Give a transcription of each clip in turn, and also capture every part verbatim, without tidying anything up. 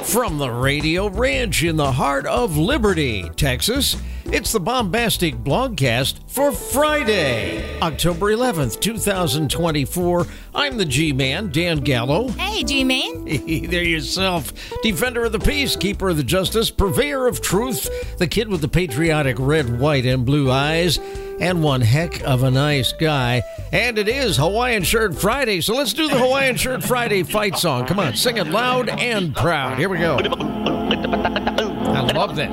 From the Radio Ranch in the heart of Liberty, Texas, it's the Bombastic Blogcast for Friday, October eleventh, twenty twenty-four. I'm the G-Man, Dan Gallo. Hey, G-Man. There yourself. Defender of the peace, keeper of the justice, purveyor of truth, the kid with the patriotic red, white, and blue eyes, and one heck of a nice guy. And it is Hawaiian Shirt Friday, so let's do the Hawaiian Shirt Friday fight song. Come on, sing it loud and proud. Here we go. I love this.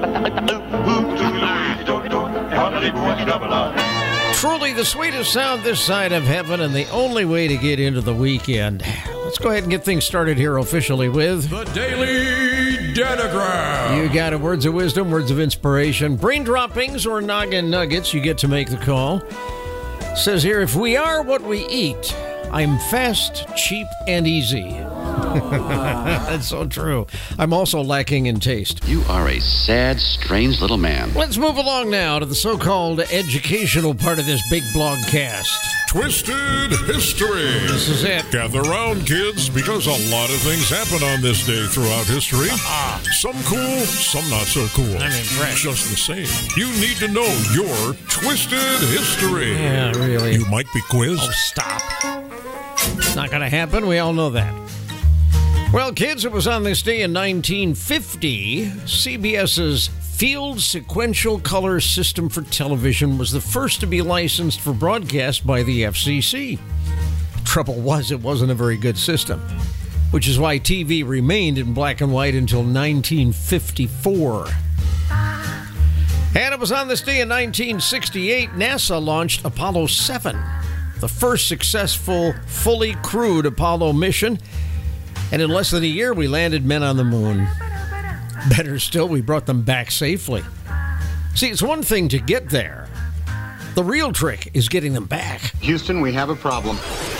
Truly the sweetest sound this side of heaven and the only way to get into the weekend. Let's go ahead and get things started here officially with the Daily Datagram. You got it. Words of wisdom, words of inspiration, brain droppings, or noggin nuggets. You get to make the call. It says here, if we are what we eat, I'm fast, cheap, and easy. That's so true. I'm also lacking in taste. You are a sad, strange little man. Let's move along now to the so-called educational part of this big blogcast. Twisted History. This is it. Gather round, kids, because a lot of things happen on this day throughout history. Some cool, some not so cool. I'm impressed. Just the same. You need to know your Twisted History. Yeah, really. You might be quizzed. Oh, stop. It's not going to happen. We all know that. Well, kids, it was on this day in nineteen fifty, CBS's Field Sequential Color System for television was the first to be licensed for broadcast by the F C C. Trouble was, it wasn't a very good system, which is why T V remained in black and white until nineteen fifty-four. And it was on this day in nineteen sixty-eight, NASA launched Apollo seven, the first successful, fully crewed Apollo mission. And in less than a year, we landed men on the moon. Better still, we brought them back safely. See, it's one thing to get there. The real trick is getting them back. Houston, we have a problem.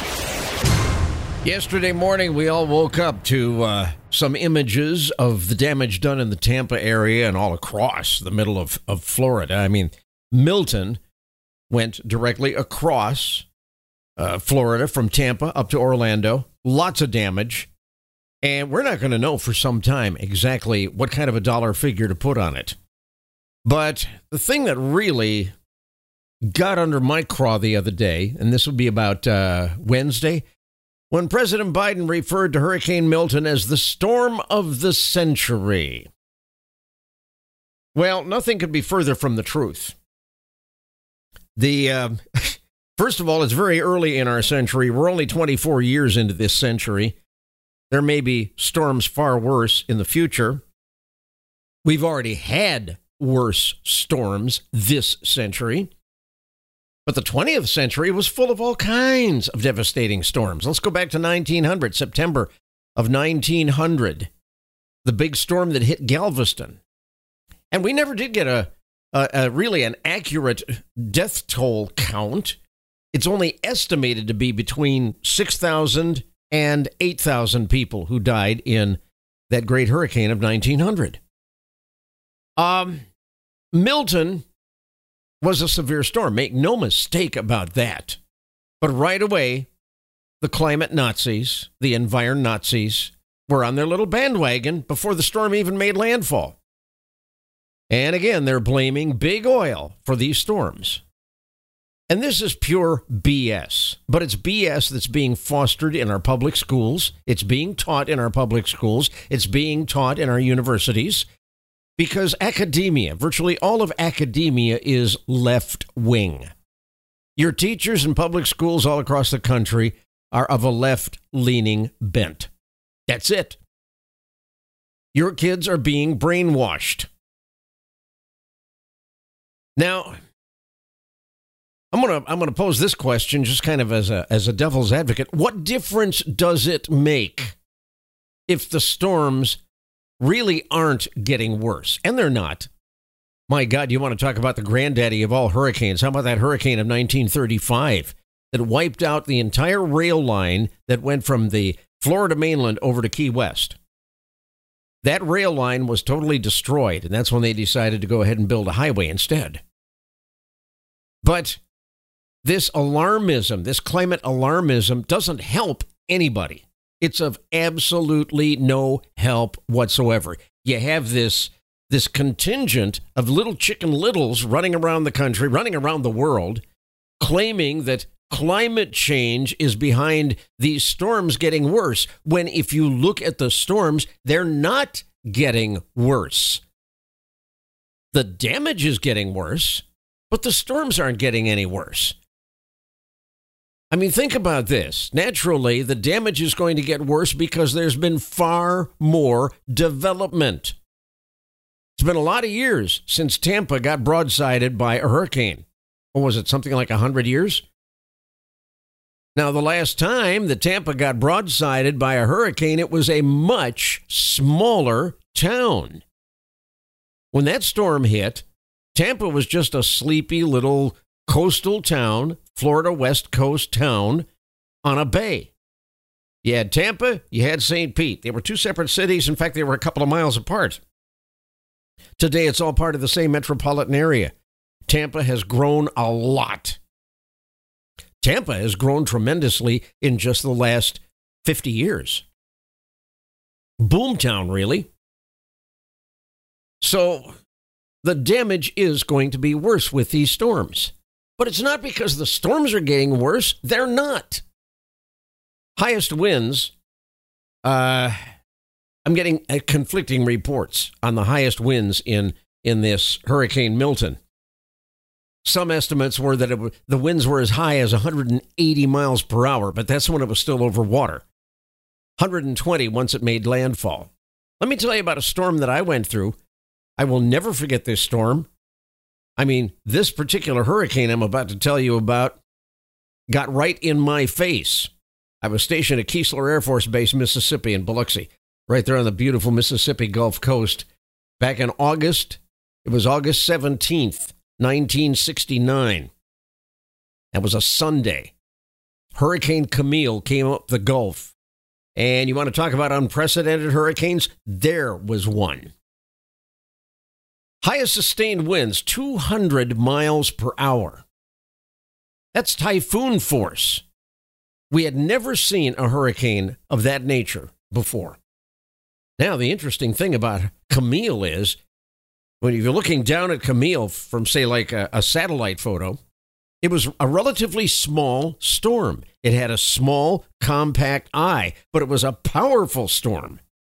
Yesterday morning, we all woke up to uh, some images of the damage done in the Tampa area and all across the middle of, of Florida. I mean, Milton went directly across uh, Florida from Tampa up to Orlando. Lots of damage. And we're not going to know for some time exactly what kind of a dollar figure to put on it. But the thing that really got under my craw the other day, and this will be about uh, Wednesday, when President Biden referred to Hurricane Milton as the storm of the century. Well, nothing could be further from the truth. The uh, first of all, it's very early in our century. We're only twenty-four years into this century. There may be storms far worse in the future. We've already had worse storms this century. But the twentieth century was full of all kinds of devastating storms. Let's go back to nineteen hundred, September of nineteen hundred, the big storm that hit Galveston. And we never did get a, a, a really an accurate death toll count. It's only estimated to be between six thousand and eight thousand people who died in that great hurricane of nineteen hundred. Um, Milton was a severe storm. Make no mistake about that. But right away, the climate Nazis, the environment Nazis, were on their little bandwagon before the storm even made landfall. And again, they're blaming big oil for these storms. And this is pure B S, but it's B S that's being fostered in our public schools. It's being taught in our public schools. It's being taught in our universities because academia, virtually all of academia is left wing. Your teachers in public schools all across the country are of a left-leaning bent. That's it. Your kids are being brainwashed. Now, I'm gonna I'm gonna pose this question just kind of as a as a devil's advocate. What difference does it make if the storms really aren't getting worse? And they're not. My God, you want to talk about the granddaddy of all hurricanes? How about that hurricane of nineteen thirty-five that wiped out the entire rail line that went from the Florida mainland over to Key West? That rail line was totally destroyed, and that's when they decided to go ahead and build a highway instead. But this alarmism, this climate alarmism doesn't help anybody. It's of absolutely no help whatsoever. You have this, this contingent of little chicken littles running around the country, running around the world, claiming that climate change is behind these storms getting worse, when if you look at the storms, they're not getting worse. The damage is getting worse, but the storms aren't getting any worse. I mean, think about this. Naturally, the damage is going to get worse because there's been far more development. It's been a lot of years since Tampa got broadsided by a hurricane. What was it, something like one hundred years? Now, the last time that Tampa got broadsided by a hurricane, it was a much smaller town. When that storm hit, Tampa was just a sleepy little coastal town, Florida West Coast town on a bay. You had Tampa, you had Saint Pete. They were two separate cities. In fact, they were a couple of miles apart. Today, it's all part of the same metropolitan area. Tampa has grown a lot. Tampa has grown tremendously in just the last fifty years. Boomtown, really. So the damage is going to be worse with these storms. But it's not because the storms are getting worse. They're not. Highest winds, uh, I'm getting uh, conflicting reports on the highest winds in, in this Hurricane Milton. Some estimates were that it w- the winds were as high as one hundred eighty miles per hour, but that's when it was still over water. one hundred twenty once it made landfall. Let me tell you about a storm that I went through. I will never forget this storm. I mean, this particular hurricane I'm about to tell you about got right in my face. I was stationed at Keesler Air Force Base, Mississippi, in Biloxi, right there on the beautiful Mississippi Gulf Coast. Back in August, it was August seventeenth, nineteen sixty-nine. That was a Sunday. Hurricane Camille came up the Gulf. And you want to talk about unprecedented hurricanes? There was one. Highest sustained winds, two hundred miles per hour. That's typhoon force. We had never seen a hurricane of that nature before. Now, the interesting thing about Camille is, when you're looking down at Camille from, say, like a, a satellite photo, it was a relatively small storm. It had a small, compact eye, but it was a powerful storm.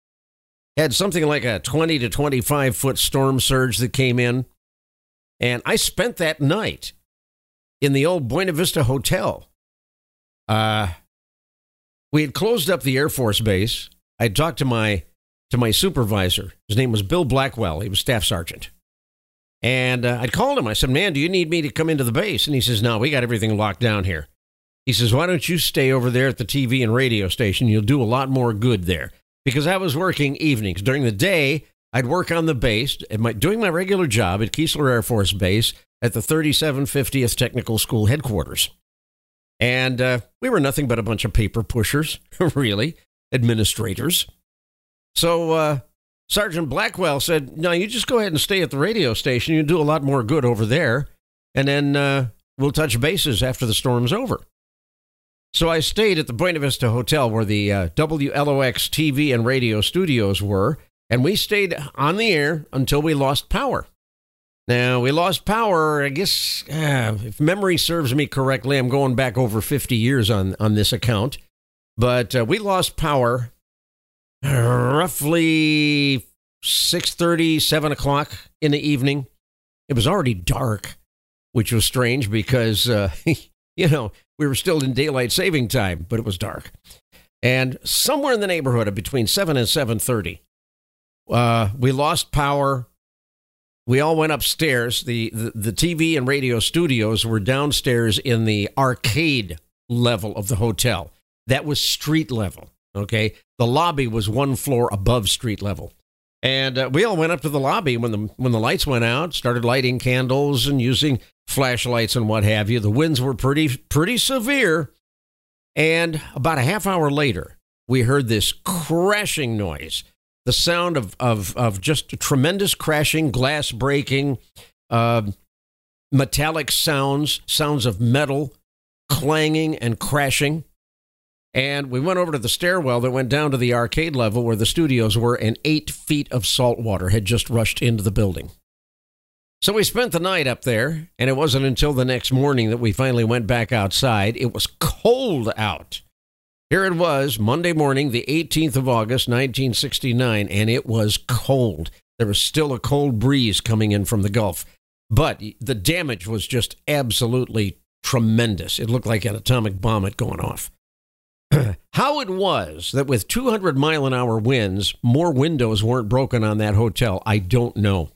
It had something like a twenty to twenty-five foot storm surge that came in. And I spent that night in the old Buena Vista Hotel. Uh, we had closed up the Air Force Base. I talked to my to my supervisor. His name was Bill Blackwell. He was staff sergeant. And uh, I'd called him. I said, man, do you need me to come into the base? And he says, no, we got everything locked down here. He says, why don't you stay over there at the T V and radio station? You'll do a lot more good there. Because I was working evenings. During the day, I'd work on the base, at my, doing my regular job at Keesler Air Force Base at the thirty-seven fiftieth Technical School headquarters. And uh, we were nothing but a bunch of paper pushers, really, administrators. So uh, Sergeant Blackwell said, no, you just go ahead and stay at the radio station. You'll do a lot more good over there. And then uh, we'll touch bases after the storm's over. So I stayed at the Buena Vista Hotel where the uh, W L O X T V and radio studios were. And we stayed on the air until we lost power. Now, we lost power, I guess, uh, if memory serves me correctly, I'm going back over fifty years on, on this account. But uh, we lost power uh, roughly six thirty, seven o'clock in the evening. It was already dark, which was strange because, uh, you know, we were still in daylight saving time, but it was dark. And somewhere in the neighborhood of between seven and seven thirty, uh, we lost power. We all went upstairs. The, the the T V and radio studios were downstairs in the arcade level of the hotel. That was street level, okay? The lobby was one floor above street level. And uh, we all went up to the lobby when the when the lights went out, started lighting candles and using flashlights and what have you. The winds were pretty pretty severe. And about a half hour later, we heard this crashing noise. The sound of, of, of just tremendous crashing, glass breaking, uh, metallic sounds, sounds of metal clanging and crashing. And we went over to the stairwell that went down to the arcade level where the studios were, and eight feet of salt water had just rushed into the building. So we spent the night up there, and it wasn't until the next morning that we finally went back outside. It was cold out. Here it was, Monday morning, the eighteenth of August, nineteen sixty-nine, and it was cold. There was still a cold breeze coming in from the Gulf, but the damage was just absolutely tremendous. It looked like an atomic bomb had gone off. How it was that with two hundred mile an hour winds, more windows weren't broken on that hotel, I don't know.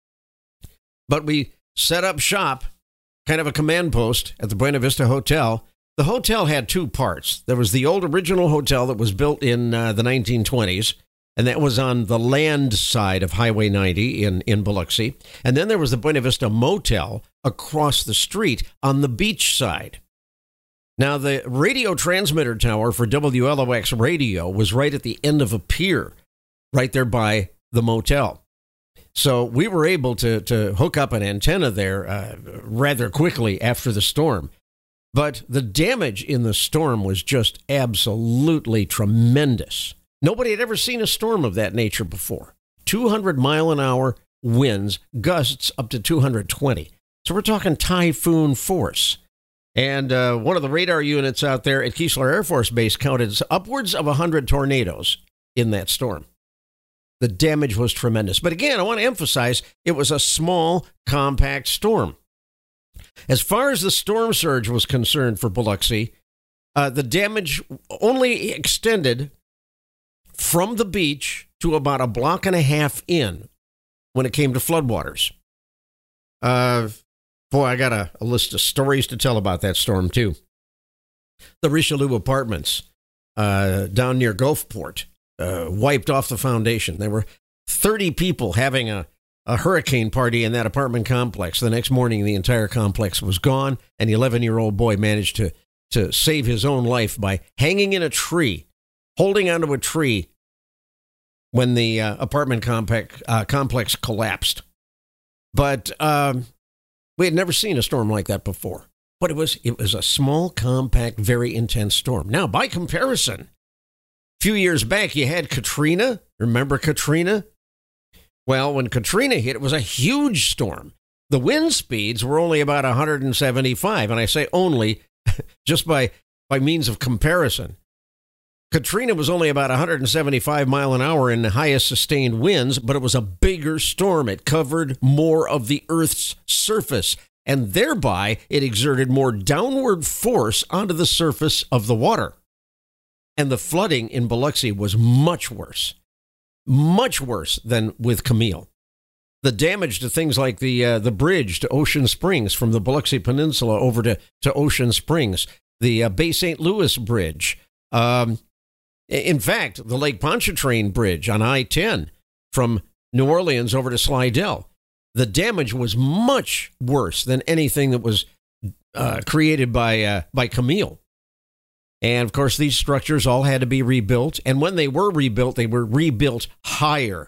But we set up shop, kind of a command post at the Buena Vista Hotel. The hotel had two parts. There was the old original hotel that was built in uh, the nineteen twenties, and that was on the land side of Highway ninety in, in Biloxi. And then there was the Buena Vista Motel across the street on the beach side. Now, the radio transmitter tower for W L O X radio was right at the end of a pier, right there by the motel. So we were able to, to hook up an antenna there uh, rather quickly after the storm. But the damage in the storm was just absolutely tremendous. Nobody had ever seen a storm of that nature before. two hundred mile an hour winds, gusts up to two hundred twenty. So we're talking typhoon force. And uh, one of the radar units out there at Keesler Air Force Base counted upwards of one hundred tornadoes in that storm. The damage was tremendous. But again, I want to emphasize it was a small, compact storm. As far as the storm surge was concerned for Biloxi, uh, the damage only extended from the beach to about a block and a half in when it came to floodwaters. Uh... Boy, I got a, a list of stories to tell about that storm, too. The Richelieu Apartments uh, down near Gulfport uh, wiped off the foundation. There were thirty people having a, a hurricane party in that apartment complex. The next morning, the entire complex was gone. An eleven-year-old boy managed to, to save his own life by hanging in a tree, holding onto a tree when the uh, apartment complex, uh, complex collapsed. But... Um, We had never seen a storm like that before, but it was it was a small, compact, very intense storm. Now, by comparison, a few years back, you had Katrina. Remember Katrina? Well, when Katrina hit, it was a huge storm. The wind speeds were only about one hundred seventy-five, and I say only just by, by means of comparison. Katrina was only about one hundred seventy-five mile an hour in the highest sustained winds, but it was a bigger storm. It covered more of the Earth's surface, and thereby it exerted more downward force onto the surface of the water. And the flooding in Biloxi was much worse, much worse than with Camille. The damage to things like the uh, the bridge to Ocean Springs from the Biloxi Peninsula over to, to Ocean Springs, the uh, Bay Saint Louis Bridge, um, in fact, the Lake Pontchartrain Bridge on I ten from New Orleans over to Slidell, the damage was much worse than anything that was uh, created by uh, by Camille. And, of course, these structures all had to be rebuilt. And when they were rebuilt, they were rebuilt higher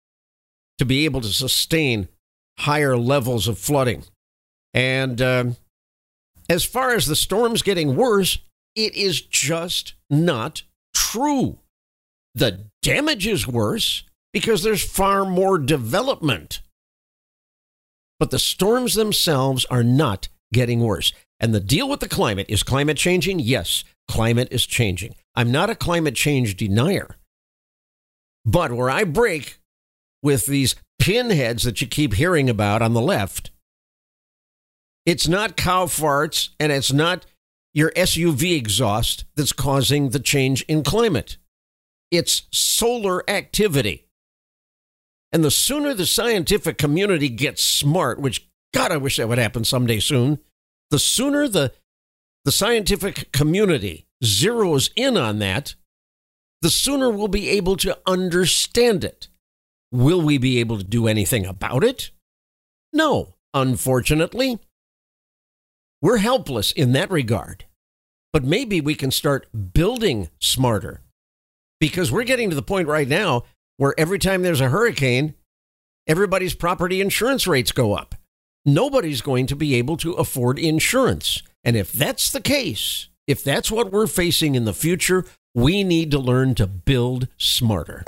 to be able to sustain higher levels of flooding. And uh, as far as the storms getting worse, it is just not true. The damage is worse because there's far more development. But the storms themselves are not getting worse. And the deal with the climate, is climate changing? Yes, climate is changing. I'm not a climate change denier. But where I break with these pinheads that you keep hearing about on the left, it's not cow farts and it's not your S U V exhaust that's causing the change in climate. It's solar activity. And the sooner the scientific community gets smart, which, God, I wish that would happen someday soon, the sooner the, the scientific community zeroes in on that, the sooner we'll be able to understand it. Will we be able to do anything about it? No, unfortunately. We're helpless in that regard. But maybe we can start building smarter, because we're getting to the point right now where every time there's a hurricane, everybody's property insurance rates go up. Nobody's going to be able to afford insurance. And if that's the case, if that's what we're facing in the future, we need to learn to build smarter.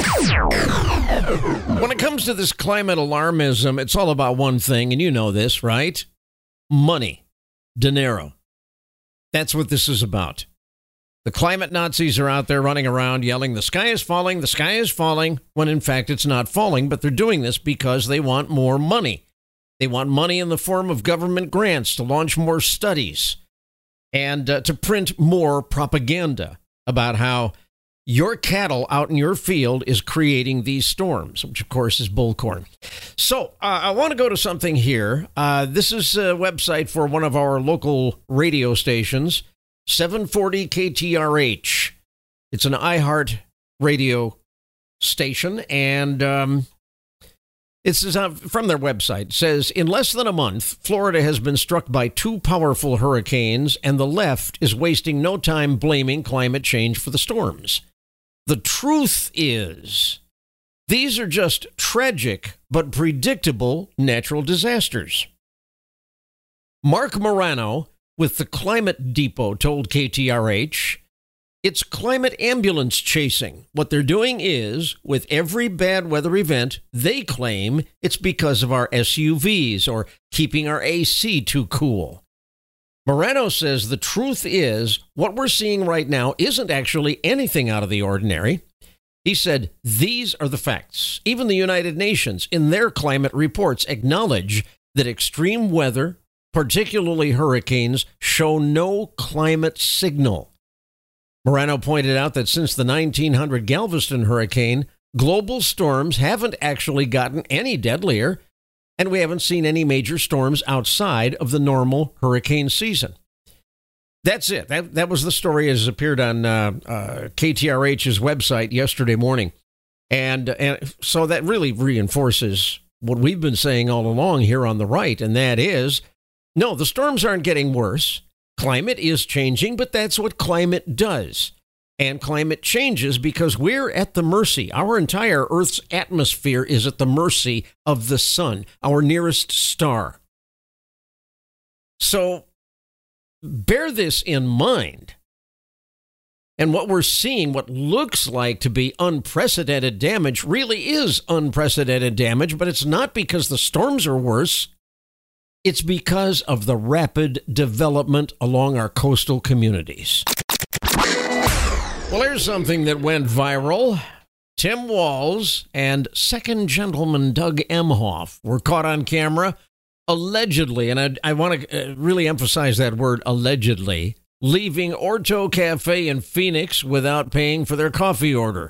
When it comes to this climate alarmism, it's all about one thing, and you know this, right? Money. Dinero. That's what this is about. The climate Nazis are out there running around yelling, the sky is falling, the sky is falling, when in fact it's not falling, but they're doing this because they want more money. They want money in the form of government grants to launch more studies and uh, to print more propaganda about how your cattle out in your field is creating these storms, which of course is bullcorn. So uh, I want to go to something here. Uh, this is a website for one of our local radio stations, seven forty K T R H. It's an iHeart radio station, and um, it's uh, from their website. It says, in less than a month, Florida has been struck by two powerful hurricanes, and the left is wasting no time blaming climate change for the storms. The truth is, these are just tragic but predictable natural disasters. Mark Morano with the Climate Depot told K T R H, it's climate ambulance chasing. What they're doing is, with every bad weather event, they claim it's because of our S U Vs or keeping our A C too cool. Morano says the truth is, what we're seeing right now isn't actually anything out of the ordinary. He said, these are the facts. Even the United Nations, in their climate reports, acknowledge that extreme weather, particularly hurricanes, show no climate signal. Morano pointed out that since the nineteen hundred Galveston hurricane, global storms haven't actually gotten any deadlier, and we haven't seen any major storms outside of the normal hurricane season. That's it. That that was the story as it appeared on uh, uh, K T R H's website yesterday morning. And, and so that really reinforces what we've been saying all along here on the right, and that is, no, the storms aren't getting worse. Climate is changing, but that's what climate does. And climate changes because we're at the mercy. Our entire Earth's atmosphere is at the mercy of the sun, our nearest star. So bear this in mind. And what we're seeing, what looks like to be unprecedented damage, really is unprecedented damage, but it's not because the storms are worse. It's because of the rapid development along our coastal communities. Well, here's something that went viral. Tim Walz and second gentleman Doug Emhoff were caught on camera, allegedly, and I, I want to really emphasize that word, allegedly, leaving Orto Cafe in Phoenix without paying for their coffee order.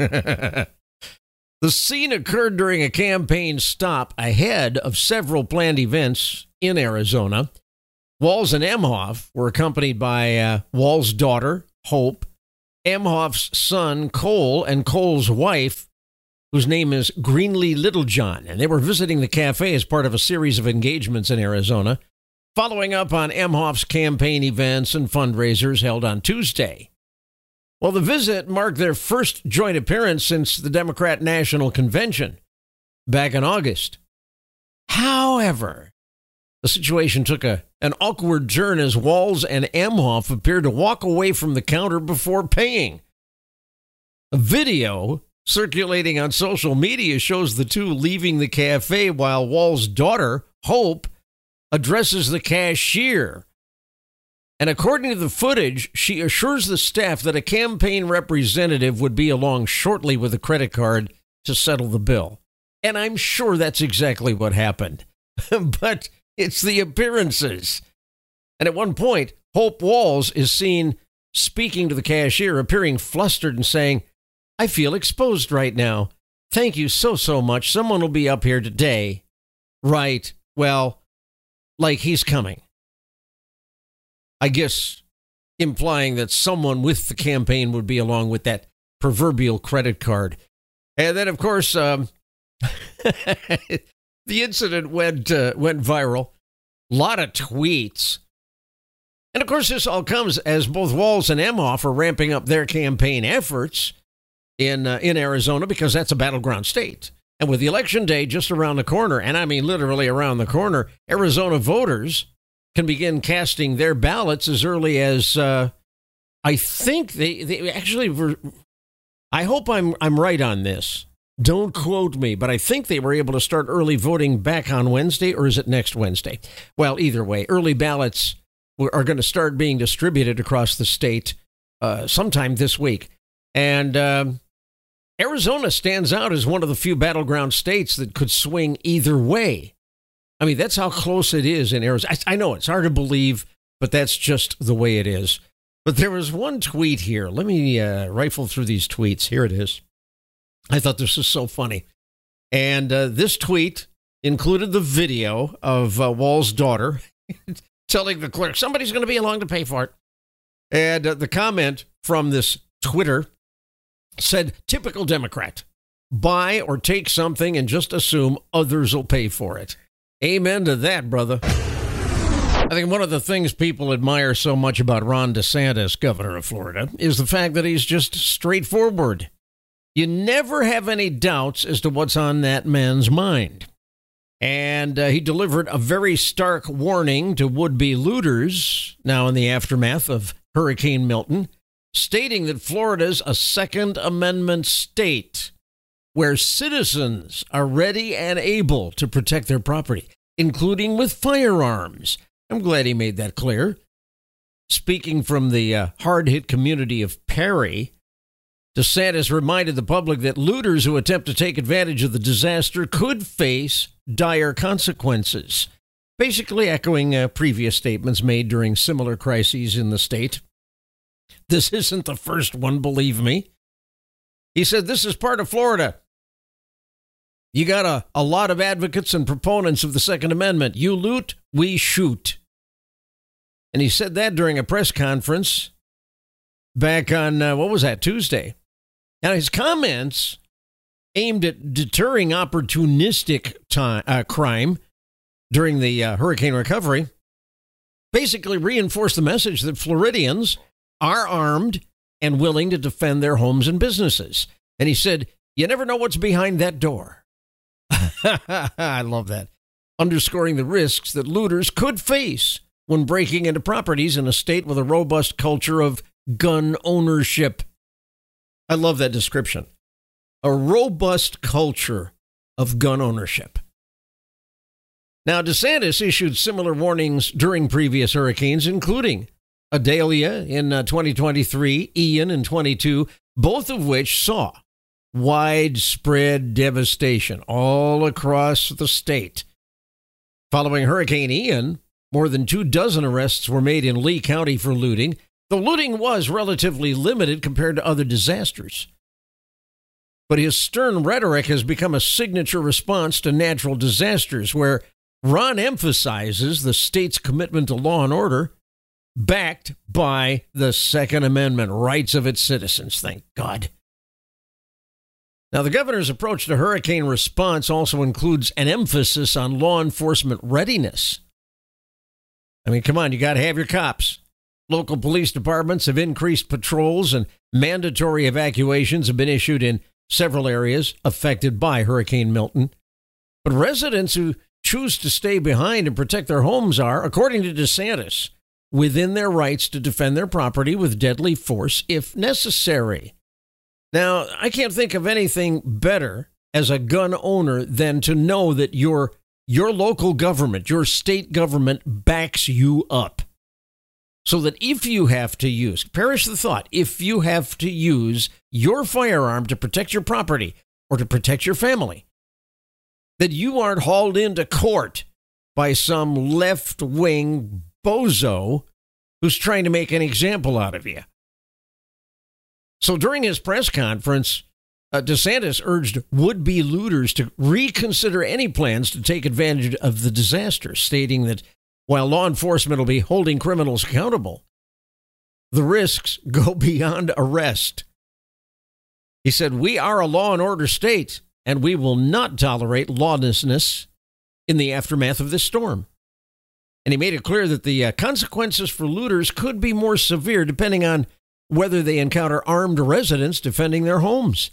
The scene occurred during a campaign stop ahead of several planned events in Arizona. Walz and Emhoff were accompanied by uh, Walz's daughter, Hope, Emhoff's son, Cole, and Cole's wife, whose name is Greenlee Littlejohn. And they were visiting the cafe as part of a series of engagements in Arizona, following up on Emhoff's campaign events and fundraisers held on Tuesday. Well, the visit marked their first joint appearance since the Democrat National Convention back in August. However, the situation took a, an awkward turn as Walz and Emhoff appeared to walk away from the counter before paying. A video circulating on social media shows the two leaving the cafe while Walz's daughter, Hope, addresses the cashier. And according to the footage, she assures the staff that a campaign representative would be along shortly with a credit card to settle the bill. And I'm sure that's exactly what happened. But it's the appearances. And at one point, Hope Walz is seen speaking to the cashier, appearing flustered and saying, I feel exposed right now. Thank you so, so much. Someone will be up here today. Right. Well, like he's coming. I guess implying that someone with the campaign would be along with that proverbial credit card. And then, of course, um, the incident went uh, went viral. A lot of tweets. And, of course, this all comes as both Walz and Emhoff are ramping up their campaign efforts in uh, in Arizona because that's a battleground state. And with the election day just around the corner, and I mean literally around the corner, Arizona voters can begin casting their ballots as early as uh, I think they, they actually were, I hope I'm I'm right on this. Don't quote me, but I think they were able to start early voting back on Wednesday, or is it next Wednesday? Well, either way, early ballots are going to start being distributed across the state uh, sometime this week. And um, Arizona stands out as one of the few battleground states that could swing either way. I mean, that's how close it is in Arizona. I, I know it's hard to believe, but that's just the way it is. But there was one tweet here. Let me uh, rifle through these tweets. Here it is. I thought this was so funny. And uh, this tweet included the video of uh, Wall's daughter telling the clerk, somebody's going to be along to pay for it. And uh, the comment from this Twitter said, typical Democrat, buy or take something and just assume others will pay for it. Amen to that, brother. I think one of the things people admire so much about Ron DeSantis, governor of Florida, is the fact that he's just straightforward. You never have any doubts as to what's on that man's mind. And uh, he delivered a very stark warning to would-be looters now in the aftermath of Hurricane Milton, stating that Florida's a Second Amendment state where citizens are ready and able to protect their property, including with firearms. I'm glad he made that clear. Speaking from the uh, hard-hit community of Perry, DeSantis reminded the public that looters who attempt to take advantage of the disaster could face dire consequences, basically echoing uh, previous statements made during similar crises in the state. This isn't the first one, believe me. He said, this is part of Florida. You got a, a lot of advocates and proponents of the Second Amendment. You loot, we shoot. And he said that during a press conference back on, uh, what was that, Tuesday. Now, his comments aimed at deterring opportunistic time, uh, crime during the uh, hurricane recovery basically reinforced the message that Floridians are armed and willing to defend their homes and businesses. And he said, you never know what's behind that door. I love that. Underscoring the risks that looters could face when breaking into properties in a state with a robust culture of gun ownership. I love that description. A robust culture of gun ownership. Now, DeSantis issued similar warnings during previous hurricanes, including Idalia in uh, twenty twenty-three, Ian in twenty-two, both of which saw widespread devastation all across the state. Following Hurricane Ian, more than two dozen arrests were made in Lee County for looting. The looting was relatively limited compared to other disasters. But his stern rhetoric has become a signature response to natural disasters, where Ron emphasizes the state's commitment to law and order, backed by the Second Amendment rights of its citizens. Thank God. Now, the governor's approach to hurricane response also includes an emphasis on law enforcement readiness. I mean, come on, you got to have your cops. Local police departments have increased patrols, and mandatory evacuations have been issued in several areas affected by Hurricane Milton. But residents who choose to stay behind and protect their homes are, according to DeSantis, within their rights to defend their property with deadly force if necessary. Now, I can't think of anything better as a gun owner than to know that your your local government, your state government backs you up. So that if you have to use, perish the thought, if you have to use your firearm to protect your property or to protect your family, that you aren't hauled into court by some left-wing bozo who's trying to make an example out of you. So during his press conference, uh, DeSantis urged would-be looters to reconsider any plans to take advantage of the disaster, stating that while law enforcement will be holding criminals accountable, the risks go beyond arrest. He said, we are a law and order state, and we will not tolerate lawlessness in the aftermath of this storm. And he made it clear that the uh, consequences for looters could be more severe depending on whether they encounter armed residents defending their homes.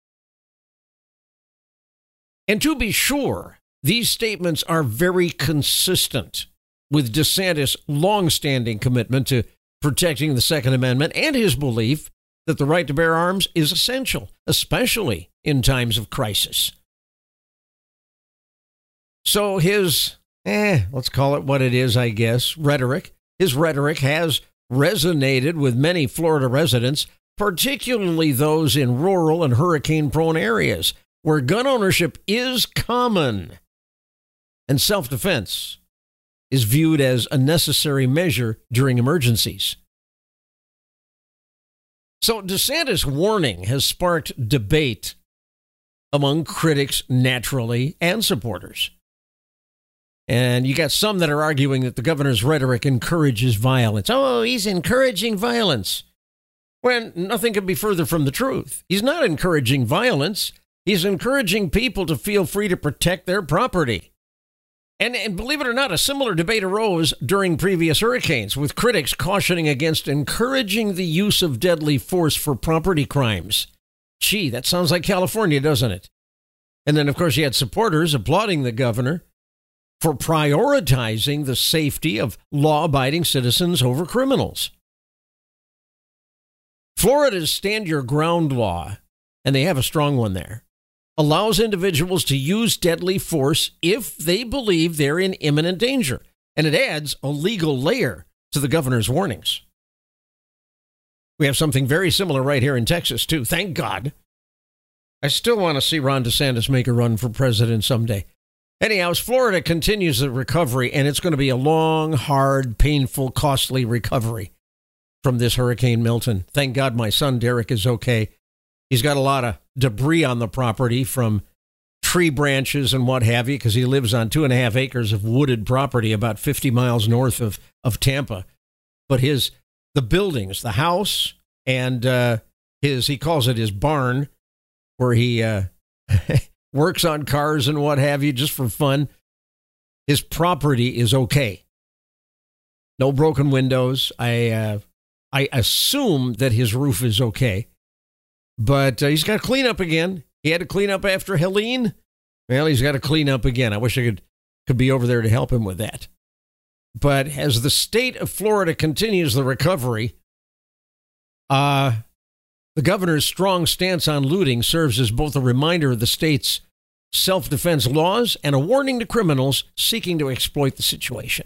And to be sure, these statements are very consistent with DeSantis' longstanding commitment to protecting the Second Amendment and his belief that the right to bear arms is essential, especially in times of crisis. So his, eh, let's call it what it is, I guess, rhetoric, his rhetoric has resonated with many Florida residents, particularly those in rural and hurricane-prone areas where gun ownership is common and self-defense is viewed as a necessary measure during emergencies. So DeSantis' warning has sparked debate among critics naturally and supporters. And you got some that are arguing that the governor's rhetoric encourages violence. Oh, he's encouraging violence. When nothing could be further from the truth. He's not encouraging violence. He's encouraging people to feel free to protect their property. And, and believe it or not, a similar debate arose during previous hurricanes, with critics cautioning against encouraging the use of deadly force for property crimes. Gee, that sounds like California, doesn't it? And then, of course, you had supporters applauding the governor for prioritizing the safety of law-abiding citizens over criminals. Florida's Stand Your Ground law, and they have a strong one there, allows individuals to use deadly force if they believe they're in imminent danger, and it adds a legal layer to the governor's warnings. We have something very similar right here in Texas, too. Thank God. I still want to see Ron DeSantis make a run for president someday. Anyhow, as Florida continues the recovery, and it's going to be a long, hard, painful, costly recovery from this Hurricane Milton. Thank God my son Derek is okay. He's got a lot of debris on the property from tree branches and what have you, because he lives on two and a half acres of wooded property about fifty miles north of, of Tampa. But his the buildings, the house, and uh, his, he calls it his barn, where he uh, works on cars and what have you, just for fun. His property is okay. No broken windows. I uh, I assume that his roof is okay. But uh, he's got to clean up again. He had to clean up after Helene. Well, he's got to clean up again. I wish I could, could be over there to help him with that. But as the state of Florida continues the recovery, uh, the governor's strong stance on looting serves as both a reminder of the state's self-defense laws and a warning to criminals seeking to exploit the situation.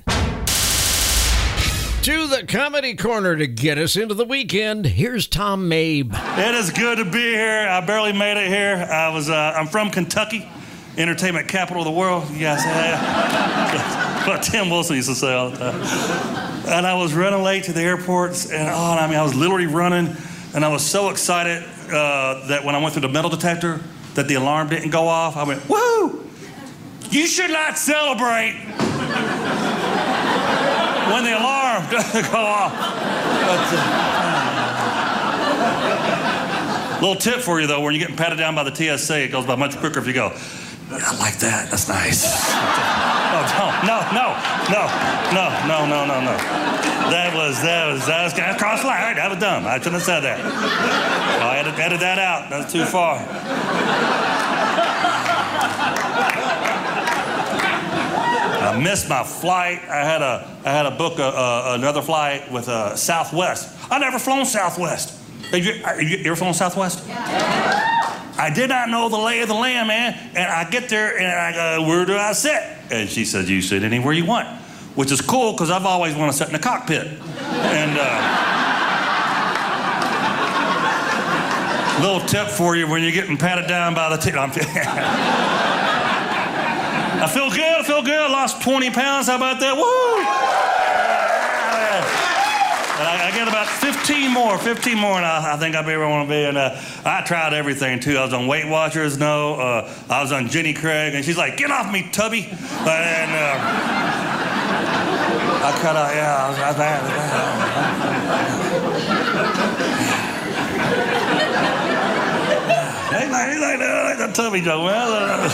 To the Comedy Corner to get us into the weekend, here's Tom Mabe. It is good to be here. I barely made it here. I was, uh, I'm from Kentucky, entertainment capital of the world. You guys have what Tim Wilson used to say all the time. And I was running late to the airports, and oh, I mean, I was literally running, and I was so excited uh, that when I went through the metal detector, that the alarm didn't go off. I went, woo! You should not celebrate when the alarm doesn't go off. But, uh, little tip for you, though, when you're getting patted down by the T S A, it goes by much quicker if you go, I like that, that's nice. Oh, no, no, no, no, no, no, no, no. That was, that was, that was, that crossed the line. That was dumb. I shouldn't have said that. Oh, I had to edit that out. That's too far. I missed my flight. I had a, I had to book a, a, another flight with uh, Southwest. I never flown Southwest. Have you, have you ever flown Southwest? Yeah. I did not know the lay of the land, man. And I get there and I go, where do I sit? And she said, you sit anywhere you want, which is cool because I've always wanted to sit in the cockpit. And uh, little tip for you when you're getting patted down by the t- I'm I feel good, I feel good. I lost twenty pounds. How about that? Woo! And I, I get about fifteen more, fifteen more, and I, I think I'll be where I want to be. And uh, I tried everything, too. I was on Weight Watchers, no. Uh, I was on Jenny Craig, and she's like, get off me, Tubby. And uh, I cut out, yeah, I was, I was bad. He's like, he's like, like that Tubby joke, man.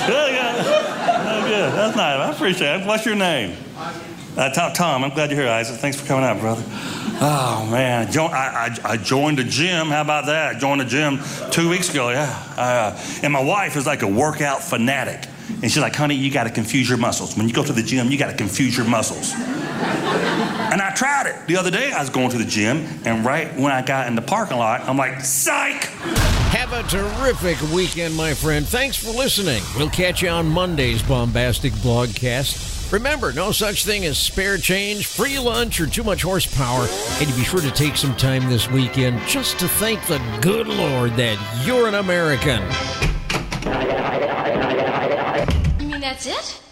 Yeah, that's nice. I appreciate it. What's your name? Uh, Tom, Tom, I'm glad you're here, Isaac. Thanks for coming out, brother. Oh, man. I, I, I joined the gym. How about that? I joined the gym two weeks ago, yeah. Uh, and my wife is like a workout fanatic. And she's like, honey, you got to confuse your muscles. When you go to the gym, you got to confuse your muscles. And I tried it. The other day, I was going to the gym, and right when I got in the parking lot, I'm like, psych! Have a terrific weekend, my friend. Thanks for listening. We'll catch you on Monday's Bombastic Blogcast. Remember, no such thing as spare change, free lunch, or too much horsepower. And be sure to take some time this weekend just to thank the good Lord that you're an American. You mean that's it?